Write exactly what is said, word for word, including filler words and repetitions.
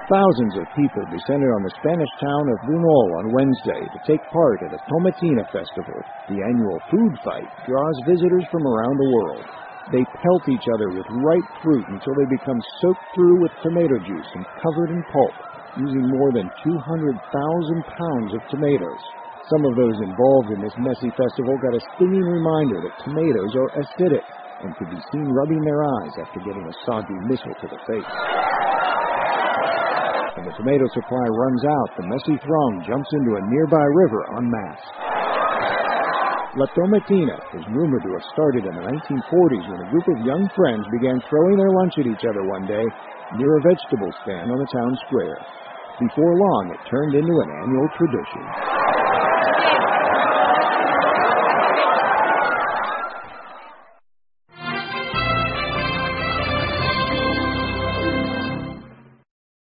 Thousands of people descended on the Spanish town of Bunol on Wednesday to take part at the Tomatina Festival. The annual food fight draws visitors from around the world. They pelt each other with ripe fruit until they become soaked through with tomato juice and covered in pulp, using more than two hundred thousand pounds of tomatoes. Some of those involved in this messy festival got a stinging reminder that tomatoes are acidic and could be seen rubbing their eyes after getting a soggy missile to the face. When the tomato supply runs out, the messy throng jumps into a nearby river en masse. La Tomatina is rumored to have started in the nineteen forties when a group of young friends began throwing their lunch at each other one day near a vegetable stand on the town square. Before long, it turned into an annual tradition.